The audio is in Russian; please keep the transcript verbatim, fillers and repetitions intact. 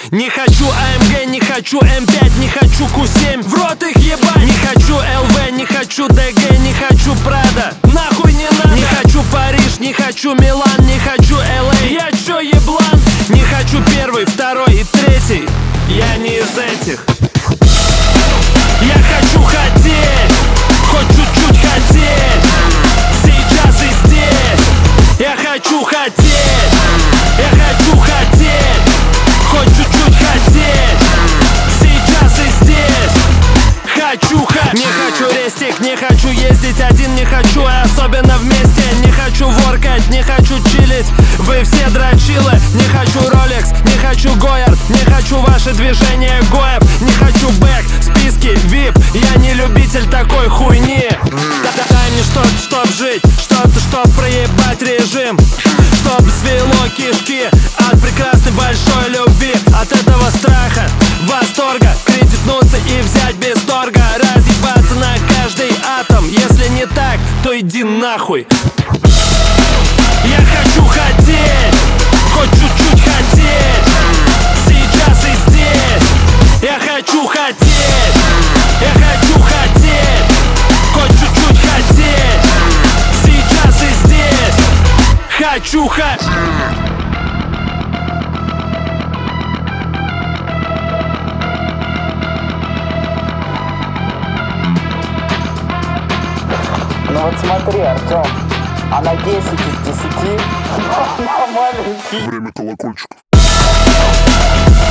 Не хочу АМГ, не хочу эм пять, не хочу ку семь, в рот их ебать. Не хочу ЛВ, не хочу ДГ, не хочу Прада, нахуй не надо. Не хочу Париж, не хочу Милан, не хочу ЛА. Я чё, еблан? Не хочу первый, второй и третий, я не из этих. Я хочу хотеть, хоть чуть-чуть хотеть, сейчас и здесь. Я хочу хотеть, я хочу хотеть, хоть чуть-чуть хотеть, сейчас и здесь. Хочу хотеть. Не хочу рестик, не хочу ездить один, не хочу, а особенно вместе. Не хочу воркать, не хочу чилить, вы все дрочилы. Не хочу Rolex, не хочу Гоярд, не хочу ваши движения Гоев. Не хочу бэк, списки, вип, я не любитель такой хуйни. Дай мне что-то, чтоб жить, что-то, чтоб проебать режим, чтоб свело кишки от прекрасной большой любви. От этого страха, восторга, кредитнуться и взять без торга. Разъебаться на каждый атом, если не так, то иди нахуй. Я хочу хотеть, хоть чуть-чуть хотеть, сейчас и здесь. Я хочу хотеть, я хочу хотеть, хоть чуть-чуть хотеть, сейчас и здесь. Хочу хотеть. Ну вот смотри, Артем, а на десять из десяти на маленький. Время колокольчиков.